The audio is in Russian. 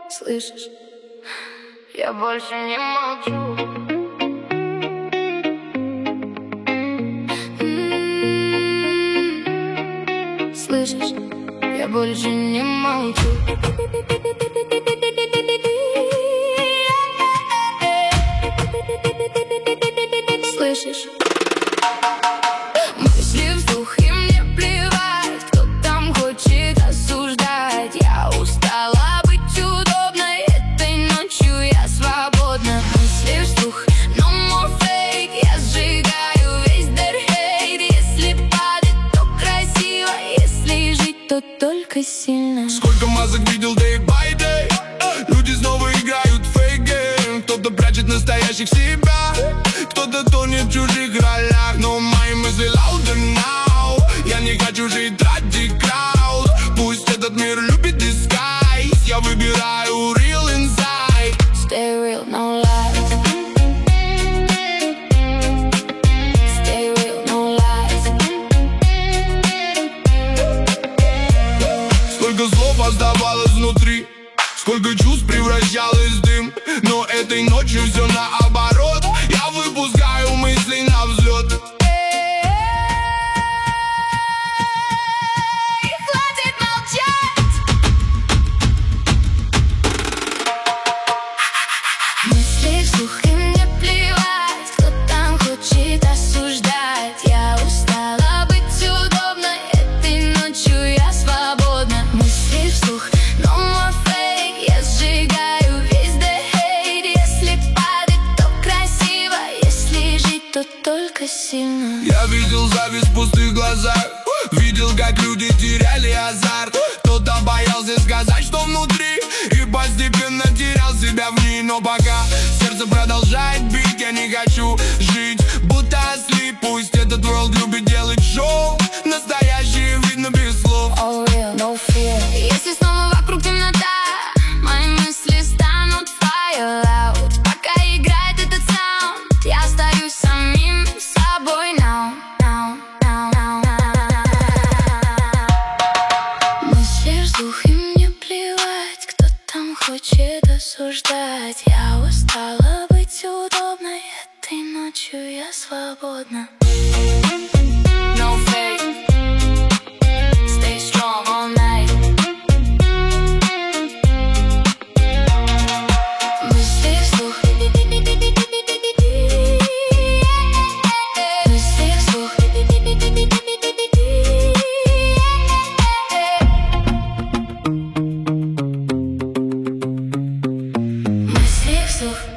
Слышишь, я больше не молчу. Слышишь, я больше не молчу. Слышишь, мысли вслух, и мне плевать, кто там хочет осуждать. Я устала быть удобной, этой ночью я свободна. Мысли вслух, no more fake, я сжигаю весь their hate. Если падать, то красиво, если жить, то только сильно. Сколько масок видел day by day, люди снова играют fake game. Кто-то прячет настоящих себя, кто-то тонет в чужих ролях. Но мои мысли louder now. Я не хочу жить ради крауд. Пусть этот мир любит disguise. Я выбираю real inside. Stay real, no lies. Stay real, no lies. Сколько слов оставалось внутри, сколько чувств превращалось в дым. Но этой ночью все наоборот. Я выпускаю мысли на взлет. И хватит молчать. Мысли вслух, и мне плевать, кто там хочет осуждать. Я устала быть удобной, этой ночью я свободна. Мысли вслух, no more fake, я сжигаю весь the hate. Если падать, то красиво, если жить, то только сильно. Я видел зависть в пустых глазах, видел, как люди теряли азарт. Кто-то боялся сказать, что внутри, и постепенно терял себя в ней. Но пока сердце продолжает бить, я не хочу жить, будто ослип. Пусть этот world любит делать шоу, настоящее видно без слов. All real, no fear. Если снова вокруг темнота, мои мысли станут fire loud. Пока играет этот саунд, я остаюсь самим собой now. Мысли вслух, и мне плевать, кто там хочет осуждать. Я устала быть удобной, этой ночью я свободна. No fake. Stay strong all night. Мысли вслух. Мысли вслух. Мысли вслух.